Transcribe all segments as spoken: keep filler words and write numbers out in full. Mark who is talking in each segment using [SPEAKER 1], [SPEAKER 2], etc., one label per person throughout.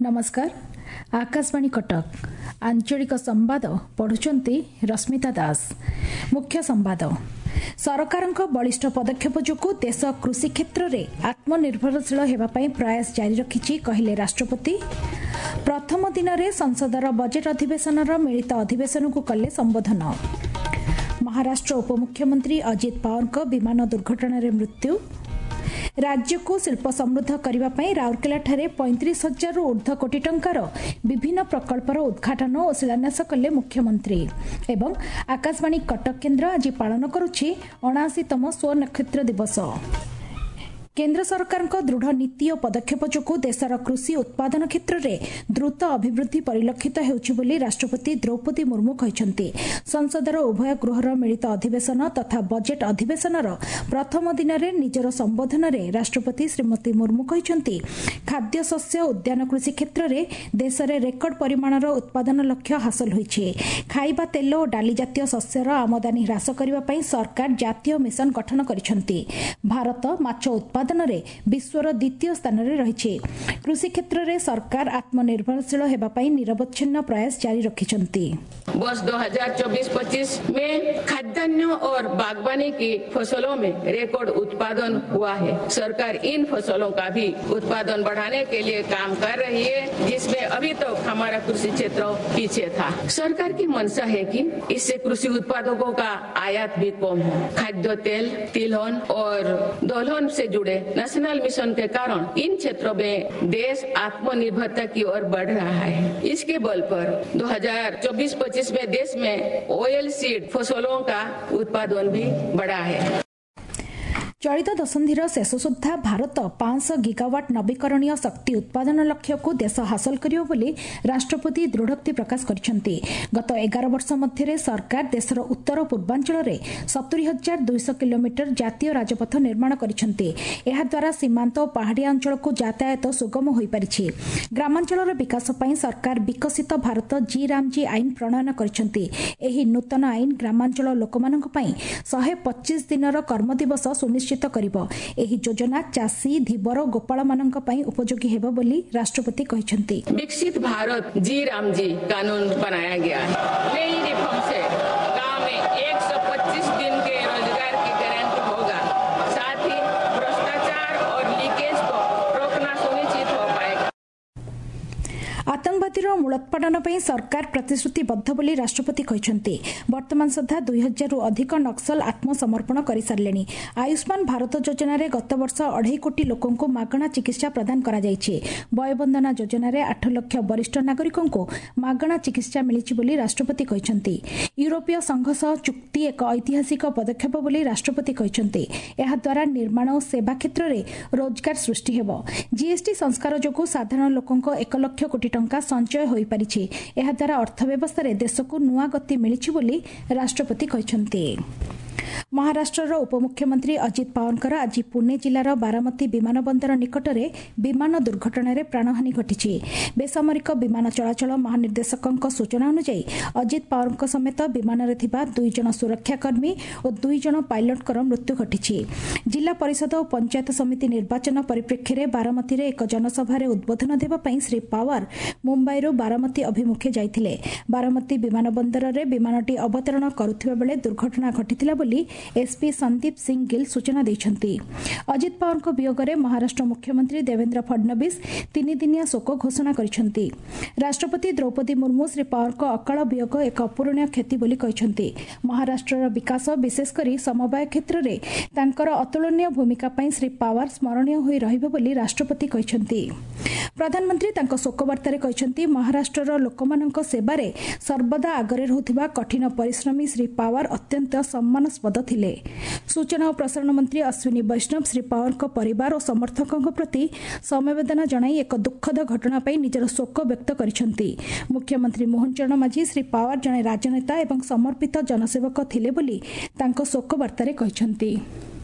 [SPEAKER 1] नमस्कार आकाशवाणी कटक आंचलिक संवाद पढ़ुचंती रश्मिता दास। मुख्य संवाद सरकारक बलिष्ठ पदक्षेप जोगु देश कृषि क्षेत्र में आत्मनिर्भरशील होगापी प्रयास जारी रखिछि कहले राष्ट्रपति। प्रथम दिन में संसदर बजेट अधिवेशन मिलित अधिवेशन को कले संबोधन। महाराष्ट्र उपमुख्यमंत्री अजित पवार विमान दुर्घटना मृत्यु। राज्य को शिल्प समृद्ध करने राउरकेला ठारे पैंतीस हजार ऊर्ध्व कोटी टंकार विभिन्न प्रकल्पर उद्घाटन और शिलान्यास कले मुख्यमंत्री। एवं आकाशवाणी कटक केन्द्र आज पालन करुछि अणाशीतम स्व नक्षत्र दिवस। केन्द्र सरकार दृढ़ नीति और पदक्षेप जोगु देशर कृषि उत्पादन क्षेत्र में द्रुत अभिवृद्धि परिलक्षित होउछि बोली राष्ट्रपति द्रौपदी मुर्मू कहिसंती। संसदर उभय गृहर मिलित अधिवेशन तथा बजेट अधिवेशनर प्रथम दिन में निजर संबोधन में राष्ट्रपति श्रीमती मुर्मू कहिसंती खाद्य शस्य उद्यान कृषि क्षेत्र में देश में रेकर्ड परिमाणर उत्पादन लक्ष्य हासिल होइछि। खाइबा तेल और डाली जातीय शस्यर आमदानी ह्रास करने सरकार जातीय मिशन गठन करिसंती। भारत माछ उत्पादन विश्वर द्वितीय स्थान में रही। कृषि क्षेत्र में सरकार आत्मनिर्भरशील होगापी निरवच्छिन्न प्रयास जारी रखिछंती।
[SPEAKER 2] वर्ष दो हज़ार चौबीस पच्चीस में खाद्यान्न और बागवानी की फसलों में रिकॉर्ड उत्पादन हुआ है। सरकार इन फसलों का भी उत्पादन बढ़ाने के लिए काम कर रही है, जिसमें अभी तक तो हमारा कृषि क्षेत्र पीछे था। सरकार की मंशा है कि इससे कृषि उत्पादकों का आयात भी कम हो। खाद्य तेल, तिलहन और दलहन से जुड़े नेशनल मिशन के कारण इन क्षेत्रों में देश आत्मनिर्भरता की ओर बढ़ रहा है। इसके बल पर दो हज़ार चौबीस पच्चीस में देश में ऑयल सीड फसलों का उत्पादन भी बढ़ा है।
[SPEAKER 1] चलित दशंधिर शेष सुधा भारत पांच सौ गिगावाट नवीकरणीय शक्ति उत्पादन लक्ष्य को देश हासिल करियो बोली राष्ट्रपति दृढ़ोक्ति प्रकाश करिसेंती। गत एगार वर्ष मध्य सरकार देशर उत्तर पूर्वांचल में सत्तरी हजार दुईश किलोमीटर जातीय राजपथ निर्माण करिसेंती। एहा द्वारा सीमांत और पहाड़िया अंचल को यातायात सुगम हो पारिछि। ग्रामांचल विकास पई सरकार विकसित भारत जी रामजी आईन प्रणयन करिसेंती। एही नूतन आईन ग्रामांचल लोकमानक पई एक सौ पच्चीस दिनर कर्मदिवस सुनिश्चित करिबो। एही योजना चाषी धीवर गोपाल मानक पई उपयोगी हेबो बोली राष्ट्रपति कहिसंती।
[SPEAKER 2] विकसित भारत जी रामजी कानून बनाया गया है। नई रिफॉर्म से गांव में एक सौ पच्चीस दिन के रोजगार की गारंटी होगा। साथ ही भ्रष्टाचार और लीकेज को रोकना सुनिश्चित हो पाएगा। आतंकवादीर मूलोत्पाटन पर सरकार प्रतिश्रुतिबद्ध बोली राष्ट्रपति कहिसंती। वर्तमान सुधा दुई हजार अधिक नक्सल आत्मसमर्पण कर सारे। आयुष्मान भारत योजना रे गत वर्ष अढ़ाई कोटी लोकों को मागणा चिकित्सा प्रदान करा जायछि। वयवंदना योजना रे आठ लाख वरिष्ठ नागरिकों को मागणा चिकित्सा मिलिछि बोली राष्ट्रपति कहिसंती। यूरोपीय संघ सह चुक्ति एक ऐतिहासिक पदक्षेप बोली राष्ट्रपति कहिसंती। एहा द्वारा निर्माण और सेवा क्षेत्र में रोजगार सृष्टि हेबो। जीएसटी संस्कार जोगु साधारण लोकों को एक लाख कोटी टंका संचय होई परिछि। एहा द्वारा अर्थव्यवस्था रे देश को नुआ गति मिलिछि बोली राष्ट्रपति कहिसंती। महाराष्ट्र उपमुख्यमंत्री अजित पवार आज पुणे जिलार बारामती विमान बंदर निकट में विमान दुर्घटना प्राणहानि घटी। बेसामरिक विमान चलाचल महानिर्देशक सूचना अनुसार अजित पवार समेत विमान में दुई जन सुरक्षाकर्मी और दुई जन पायलट मृत्यु घटी। जिला परिषद और पंचायत समिति निर्वाचन परिप्रेक्षी में बारामती में एक जनसभा उद्बोधन देवाई श्री पवार मुंबई बारामती अभिमुखे जाइथिले। बारामती विमान बंदर में विमानटी अवतरण करुथिबा बेले दुर्घटना घटिथिला बोली एसपी संदीप सिंह गिल सूचना दैछंती। अजित पवार वियोग में महाराष्ट्र मुख्यमंत्री देवेंद्र फडणवीस तीन दिनिया शोक घोषणा करिसेंती। राष्ट्रपति द्रौपदी मुर्मू श्री पवार अकाल वियोग एक अपूरणीय क्षति बोली कहिसेंती। महाराष्ट्र विकास विशेषकर समवाय क्षेत्र में तांकर अतुलनीय भूमिका पई श्री पवार स्मरणीय होई रहिबे बोली राष्ट्रपति कहिसेंती। प्रधानमंत्री तांको शोक वार्तारे कहिसेंती महाराष्ट्रर लोकमानंक सेवारे सर्वदा आगरे रहुथिबा कठिन परिश्रमी श्री पवार अत्यंत सम्मानस्पद थिले। सूचना और प्रसारण मंत्री अश्विनी वैष्णव श्री पवार परिवार और समर्थकों प्रति समवेदना जणाई एक दुखद घटना पर निजर शोक व्यक्त करिसेंती। मुख्यमंत्री मोहन चरण माझी श्री पवार जने राजनेता एवं समर्पित जनसेवक थिले बोली तांको शोक वार्तारे कहिसेंती।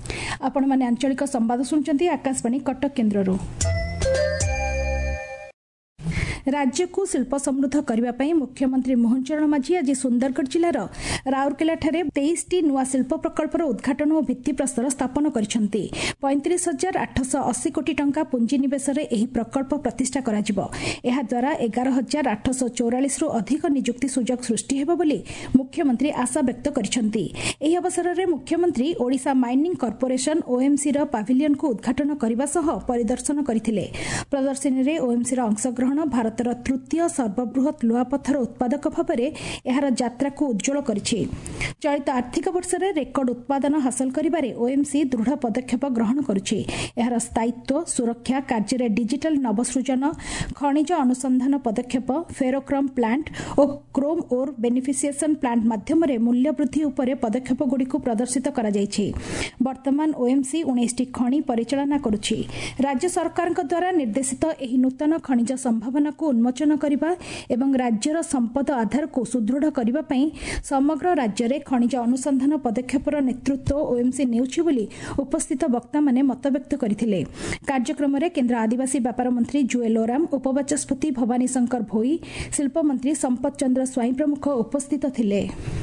[SPEAKER 2] आपण माने आंचलिक संवाद सुनचंती आकाशवाणी कटक केन्द्ररू।
[SPEAKER 1] राज्यକୁ शिल्प समृद्ध करने मुख्यमंत्री मोहन चरण माझी आज सुंदरगढ़ जिलार राउरकेलाଠାରେ तेईसटी नुआ शिल्प प्रकल्पर उद्घाटन और भित्तिप्रस्तर स्थापन करछन्ती। पैंतीस हजार आठश अशी कोटी टंका पुंजीनिवेश एही प्रकल्प प्रतिष्ठा कराजिबो। एहा द्वारा एगार हजार आठश चौरालीस रु अधिक नियुक्ति सुजोग सृष्टि हेबो बोली मुख्यमंत्री आशा व्यक्त करछन्ती। एही अवसर में मुख्यमंत्री ओडिशा माइनिंग कॉर्पोरेशन ओएमसी र पाविलियन को उद्घाटन करने सह परिदर्शन करथिले। प्रदर्शनी रे ओएमसी र अंशग्रहण भारतर तृतीय सर्वबृहत लुहापथर उत्पादक भाव एहार यात्रा को उज्जवल करिछि। चलित आर्थिक वर्ष में रेकर्ड उत्पादन हासिल करिबारे ओएमसी दृढ़ पदक्षेप ग्रहण करुछि। एहार स्थायित्व सुरक्षा कार्य डिजिटल नवसृजन खनिज अनुसंधान पदक्षेप फेरोक्रम प्लांट और क्रोम ओर बेनिफिसिएशन प्लांट माध्यम मूल्य वृद्धि उपर पदक्षेप गुड़िक प्रदर्शित करा जायछि। वर्तमान ओएमसी उन्नीस टी खनि परिचालना करुछि। राज्य सरकार द्वारा निर्देशित एही नूतन खनिज संभावना को उन्मोचन करने एवं राज्यर संपद आधार को सुदृढ़ करने समग्र राज्य में खनिज अनुसंधान पदक्षेपर नेतृत्व ओएमसी नेउछि बोली उपस्थित वक्ता माने मतव्यक्त करथिले। कार्यक्रम में केन्द्र आदिवासी व्यापार मंत्री जुएल ओराम, उपबाचस्पति भवानी शंकर भोई, शिल्प मंत्री संपत चंद्र स्वाई प्रमुख उपस्थित थिले।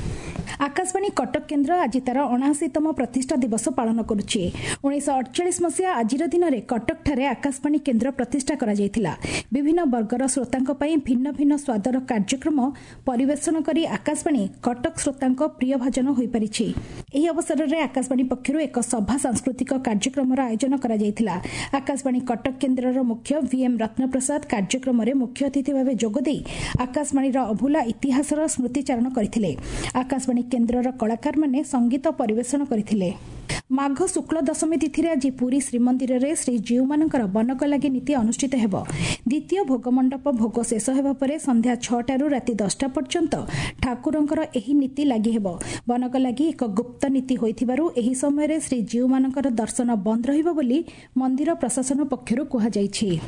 [SPEAKER 1] आकाशवाणी कटक केन्द्र आज तार अणाशीतम प्रतिष्ठा दिवस पालन करुछि। उन्नीस अड़चाश मसीहा आज दिन में कटक ठारे आकाशवाणी केन्द्र प्रतिष्ठा करा जायथिला। विभिन्न वर्गर श्रोतांक पई भिन्न भिन्न स्वादर कार्यक्रम परिवेषण करी आकाशवाणी कटक श्रोतांक प्रिय भाजन होई परिछि। एही अवसर में आकाशवाणी पक्षरु एक सभा सांस्कृतिक कार्यक्रम आयोजन करा जायथिला। आकाशवाणी कटक केन्द्रर मुख्य वीएम रत्नप्रसाद कार्यक्रम में मुख्य अतिथि भाव जोगदे आकाशवाणी अभूला इतिहासर स्मृतिचारण करथिले। आकाशवाणी केन्द्रर कलाकार माने संगीत परिवेषण करथिले। माघ शुक्ल दशमी तिथि आज पुरी श्रीमंदिर में श्रीजीव मानकर बनक लगी नीति अनुष्ठित हेब। द्वितीय भोगमंडप भोग शेष हेबा परे संध्या छटारू राति दसटा पर्यंत ठाकुरंकर एही नीति लागि हेब। बनक लगी एक गुप्त नीति होइथिबारु एही समय श्रीजीव मानकर दर्शन बंद रहिबो बोली मंदिर प्रशासन पक्षरु कुहा जायछि।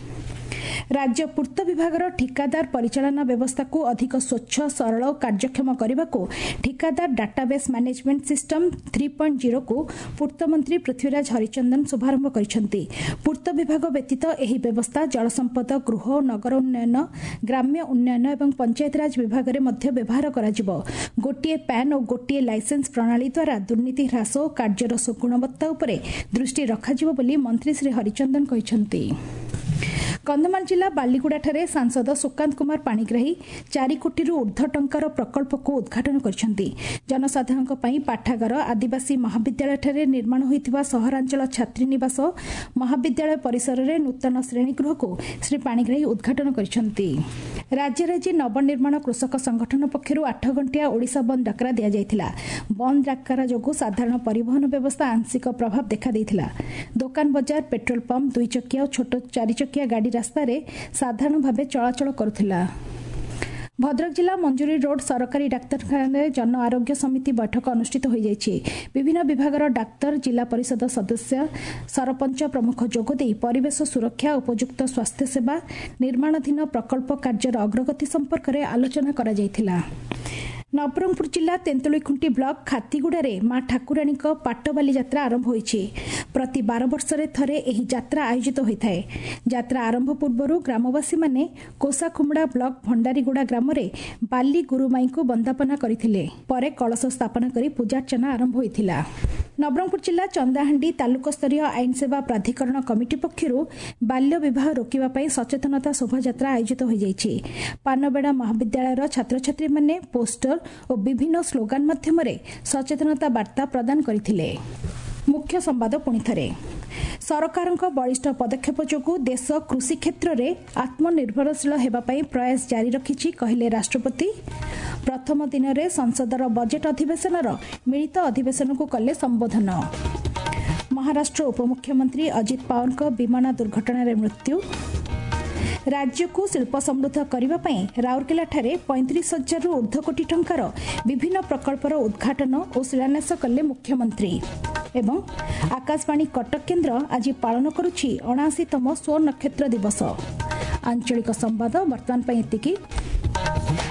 [SPEAKER 1] राज्य पूर्त विभागर ठिकादार परिचालना व्यवस्था को अधिक स्वच्छ सरल और कार्यक्षम करने को ठिकादार database management system three point zero को पूर्त मंत्री पृथ्वीराज हरिचंदन शुभारंभ करिसेंती। पूर्त विभाग व्यतीत एही व्यवस्था जल संपद गृह और नगर उन्नयन ग्राम्य उन्नयन एवं पंचायतराज विभाग में मध्य व्यवहार कराजिबो। गोटिए पैन और गोटिए लाइसेंस प्रणाली द्वारा दुर्नीति ह्रास और कार्यर गुणवत्ता उपरे दृष्टि रखाजिबो बोली मंत्री श्री हरिचंदन कहिसेंती। कंधमाल जिला बालीगुड़ा सांसद सुकांत कुमार पाणिग्राही चार कोटी ऊर्ध्व टंकार प्रकल्प को उद्घाटन करछन्ती। जनसाधारण पाठागार आदिवासी महाविद्यालय निर्माण होइतिबा सहरांचल छात्री निवास महाविद्यालय परिसर में नूतन श्रेणीगृह को श्री पाणिग्राही उद्घाटन करछन्ती। राज्य राज्य नवनिर्माण कृषक संगठन पक्षरु आठ घंटिया ओडिशा बंद डाकरा दिया जायथिला। बंद डाकरा जोगु साधारण परिवहन व्यवस्था आंशिक प्रभाव देखा देइथिला। दुकान बजार पेट्रोल पंप दुई चकिया और छोट चारि चकिया गाड़ी रास्ता रे साधारण भावे चलाचल करुथिला। भद्रक जिला मंजूरी रोड सरकारी डाक्तरखाना जन आरोग्य समिति बैठक अनुष्ठित हो जाइछि। विभिन्न विभागर डाक्तर जिला परिषद सदस्य सरपंच प्रमुख जोगदे परिवेश सुरक्षा उपयुक्त स्वास्थ्य सेवा निर्माणाधीन प्रकल्प कार्यर अग्रगति संपर्क में आलोचना करा जायथिला। नवरंगपुर जिला तेंतुलीखुंटी ब्लॉक खातीगुड़े मां ठाकुराणी पाटबाली यात्रा आरंभ होइछि। प्रति बार वर्ष थरे एही यात्रा आयोजित होता है। यात्रा आरंभ पूर्व ग्रामवासी माने कोसाखुमड़ा ब्लॉक भंडारीगुड़ा ग्राम रे बाली गुरुमाई को वंदापना करथिले। परे कलश स्थापना करी पूजार्चना आरंभ होइथिला। नवरंगपुर जिला चंदाहांडी तालुक स्तरीय आईन सेवा प्राधिकरण कमिटी पक्षरु बाल्य विवाह रोकिबा पई सचेतनता शोभायात्रा आयोजित हो जाइछि। पानबेड़ा महाविद्यालयर छात्र छात्री माने पोस्टर और विभिन्न स्लोगान माध्यम सचेतनता वार्ता प्रदान करथिले। मुख्य संवाद पुणी थरे सरकार बलिष्ठ पदक्षेप जोगु देश कृषि क्षेत्र में आत्मनिर्भरशील हेबा पई प्रयास जारी रखिछि कहले राष्ट्रपति। प्रथम दिन में संसदर बजेट अधिवेशन मिलित अधिवेशन को कले संबोधन। महाराष्ट्र उपमुख्यमंत्री अजित पवार विमान दुर्घटना मृत्यु। राज्य को शिल्प समृद्ध करने राउरकेला ठारे पैंतीस हजार ऊर्ध्व कोटी टंकार विभिन्न प्रकल्पर उद्घाटन और शिलान्यास कले मुख्यमंत्री। एवं आकाशवाणी कटक केन्द्र आज पालन करुछि अणाशीतम स्वर्ण नक्षत्र दिवस। आंचलिक संवाद वर्तमान एतिकी।